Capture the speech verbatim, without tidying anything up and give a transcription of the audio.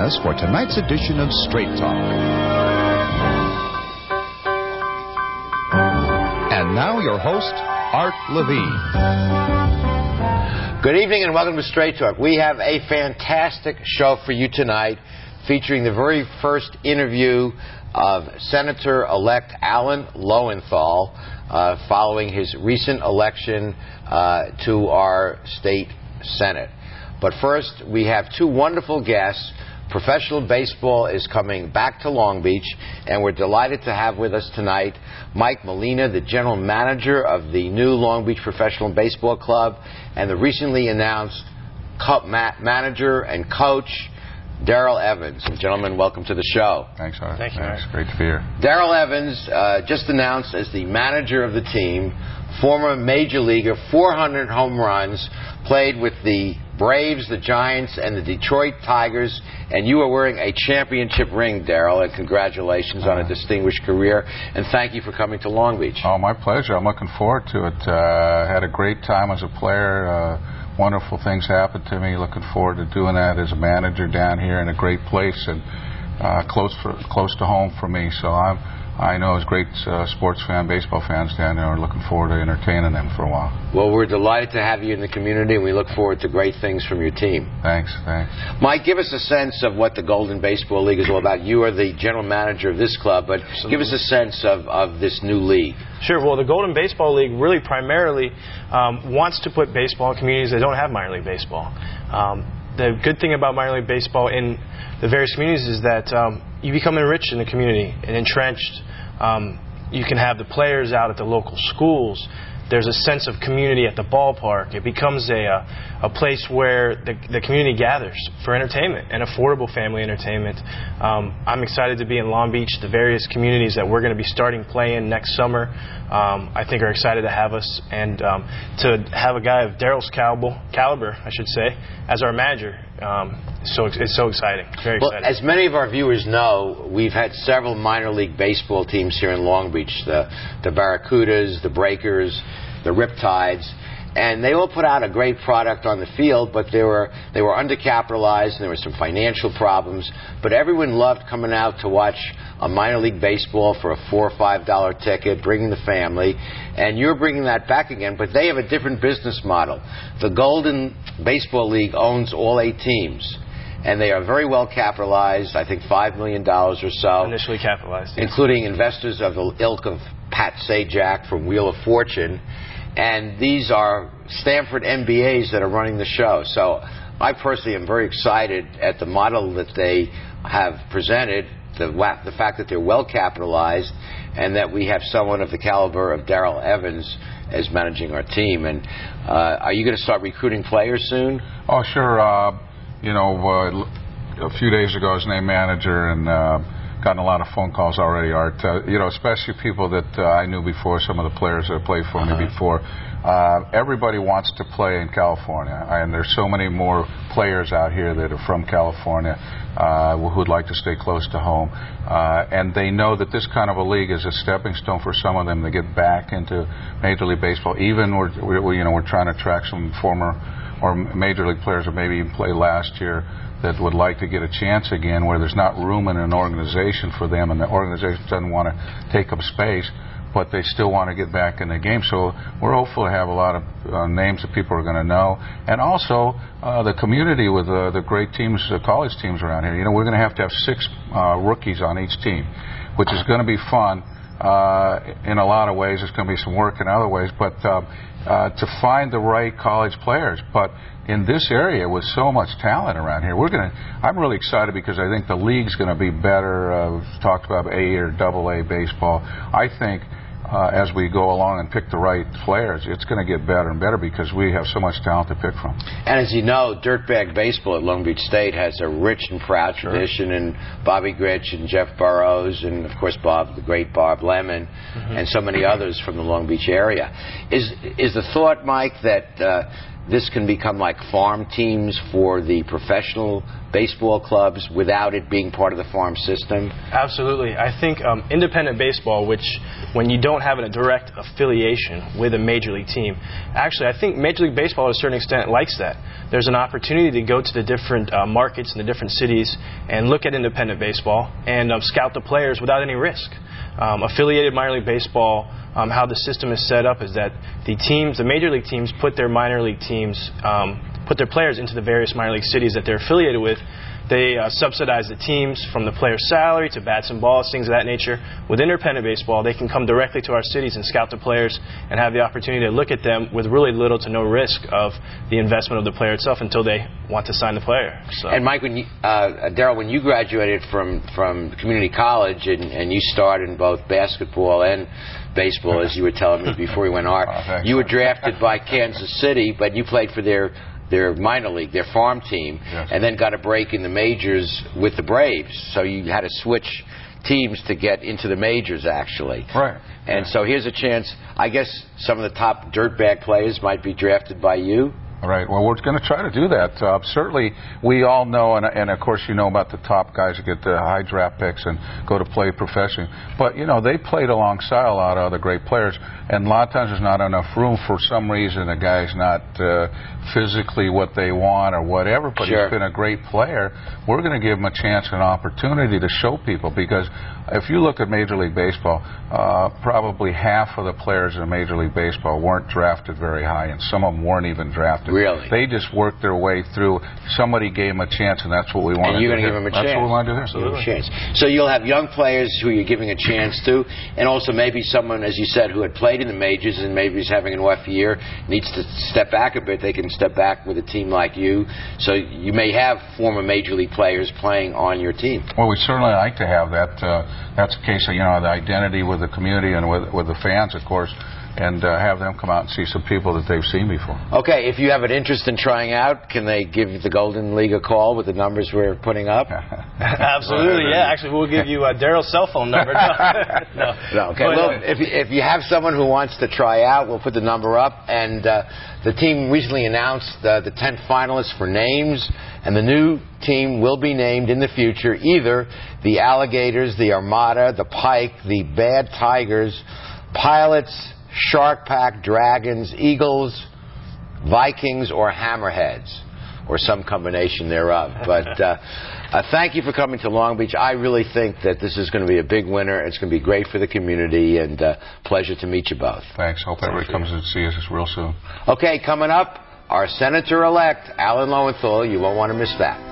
us for tonight's edition of Straight Talk. And now your host, Art Levine. Good evening and welcome to Straight Talk. We have a fantastic show for you tonight, featuring the very first interview of Senator-elect Alan Lowenthal uh, following his recent election uh, to our state Senate. But first, we have two wonderful guests. Professional baseball is coming back to Long Beach, and we're delighted to have with us tonight Mike Molina, the general manager of the new Long Beach Professional Baseball Club, and the recently announced co- ma- manager and coach, Darrell Evans. Gentlemen, welcome to the show. Thanks, Art. Thank you, Thanks. Art. Great to be here. Darrell Evans, uh, just announced as the manager of the team, former major leaguer, four hundred home runs, played with the Braves, the Giants, and the Detroit Tigers, and you are wearing a championship ring, Darrell, and congratulations uh, on a distinguished career, and thank you for coming to Long Beach. Oh, my pleasure. I'm looking forward to it. Uh, had a great time as a player. Uh, wonderful things happened to me. Looking forward to doing that as a manager down here in a great place and uh, close for, close to home for me. So I'm I know as great uh, sports fan, baseball fans down there are looking forward to entertaining them for a while. Well, we're delighted to have you in the community, and we look forward to great things from your team. Thanks, thanks. Mike, give us a sense of what the Golden Baseball League is all about. You are the general manager of this club, but Absolutely. give us a sense of, of this new league. Sure. Well, the Golden Baseball League really primarily um, wants to put baseball in communities that don't have minor league baseball. Um, the good thing about minor league baseball in the various communities is that um, you become enriched in the community and entrenched. Um, you can have the players out at the local schools. There's a sense of community at the ballpark. It becomes a a, a place where the, the community gathers for entertainment and affordable family entertainment. Um, I'm excited to be in Long Beach. The various communities that we're going to be starting play in next summer, um, I think are excited to have us, and um, to have a guy of Darrell's caliber, caliber, I should say, as our manager. Um, so it's so exciting. Very well, exciting. As many of our viewers know, we've had several minor league baseball teams here in Long Beach: the the Barracudas, the Breakers, the Riptides, and they all put out a great product on the field, but they were they were undercapitalized and there were some financial problems. But everyone loved coming out to watch a minor league baseball for a four or five dollar ticket, bringing the family, and you're bringing that back again. But they have a different business model. The Golden Baseball League owns all eight teams, and they are very well capitalized. I think five million dollars or so, initially capitalized, yes. Including investors of the ilk of Pat Sajak from Wheel of Fortune. And these are Stanford M B As that are running the show. So I personally am very excited at the model that they have presented, the, the fact that they're well capitalized, and that we have someone of the caliber of Darrell Evans as managing our team. And uh, are you going to start recruiting players soon? Oh, sure. Uh, you know, uh, a few days ago I was named manager, and uh, gotten a lot of phone calls already, Art. Uh, you know, especially people that uh, I knew before, some of the players that played for uh-huh. me before. Uh, everybody wants to play in California, and there's so many more players out here that are from California uh, who would like to stay close to home. Uh, and they know that this kind of a league is a stepping stone for some of them to get back into Major League Baseball. Even we're, we're you know we're trying to attract some former or Major League players that maybe even played last year that would like to get a chance again, where there's not room in an organization for them, and the organization doesn't want to take up space, but they still want to get back in the game. So we're hopeful to have a lot of uh, names that people are going to know, and also uh, the community with uh, the great teams, the college teams around here. You know, we're going to have to have six uh, rookies on each team, which is going to be fun. Uh, in a lot of ways, there's going to be some work in other ways, but uh, uh, to find the right college players. But in this area, with so much talent around here, we're going to. I'm really excited because I think the league's going to be better. Uh, we've talked about A or Double A baseball. I think uh, as we go along and pick the right players, it's going to get better and better because we have so much talent to pick from. And as you know, dirtbag baseball at Long Beach State has a rich and proud sure. tradition, and Bobby Grich and Jeff Burrows, and of course Bob, the great Bob Lemon, mm-hmm. and so many others from the Long Beach area. Is is the thought, Mike, that uh, this can become like farm teams for the professional baseball clubs without it being part of the farm system? Absolutely. I think um, independent baseball, which when you don't have a direct affiliation with a major league team, actually I think Major League Baseball to a certain extent likes that. There's an opportunity to go to the different uh, markets in the different cities and look at independent baseball and um, scout the players without any risk. Um, affiliated minor league baseball, um, how the system is set up is that the teams, the major league teams, put their minor league teams, um, put their players into the various minor league cities that they're affiliated with. They uh, subsidize the teams from the player's salary to bats and balls, things of that nature. With independent baseball, they can come directly to our cities and scout the players and have the opportunity to look at them with really little to no risk of the investment of the player itself until they want to sign the player. So. And Mike, when you, uh, Darryl, when you graduated from, from community college and, and you started in both basketball and baseball, as you were telling me before we went on, oh, you were drafted by Kansas City, but you played for their their minor league, their farm team, yes. and then got a break in the majors with the Braves. So you had to switch teams to get into the majors, actually. Right. And so here's a chance. I guess some of the top dirtbag players might be drafted by you. All right. Well, we're going to try to do that. Uh, certainly, we all know, and, and of course, you know about the top guys that get the high draft picks and go to play professionally. But, you know, they played alongside a lot of other great players, and a lot of times there's not enough room for some reason. A guy's not uh, physically what they want or whatever, but sure. he's been a great player. We're going to give him a chance and an opportunity to show people, because if you look at Major League Baseball, uh, probably half of the players in Major League Baseball weren't drafted very high, and some of them weren't even drafted. Really? They just worked their way through. Somebody gave them a chance, and that's what we want to do. And you're going to give them a that's chance. That's what we want to do here. Absolutely. Chance. So you'll have young players who you're giving a chance to, and also maybe someone, as you said, who had played in the majors and maybe is having an off year, needs to step back a bit. They can step back with a team like you. So you may have former Major League players playing on your team. Well, we certainly like to have that. Uh, that's the case of, you know, the identity with the community and with, with the fans, of course, and uh, have them come out and see some people that they've seen before. Okay, if you have an interest in trying out, can they give the Golden League a call with the numbers we're putting up? Absolutely, yeah. Actually, we'll give you uh, Darryl's cell phone number. No, no. no okay, but, well, uh, if, if you have someone who wants to try out, we'll put the number up. And uh, the team recently announced uh, the ten finalists for names, and the new team will be named in the future either the Alligators, the Armada, the Pike, the Bad Tigers, Pilots, Shark Pack, Dragons, Eagles, Vikings, or Hammerheads, or some combination thereof. But uh, uh, thank you for coming to Long Beach. I really think that this is going to be a big winner. It's going to be great for the community, and uh, pleasure to meet you both. Thanks. Hope everybody comes and see us real soon. Okay, coming up, our Senator-elect, Alan Lowenthal. You won't want to miss that.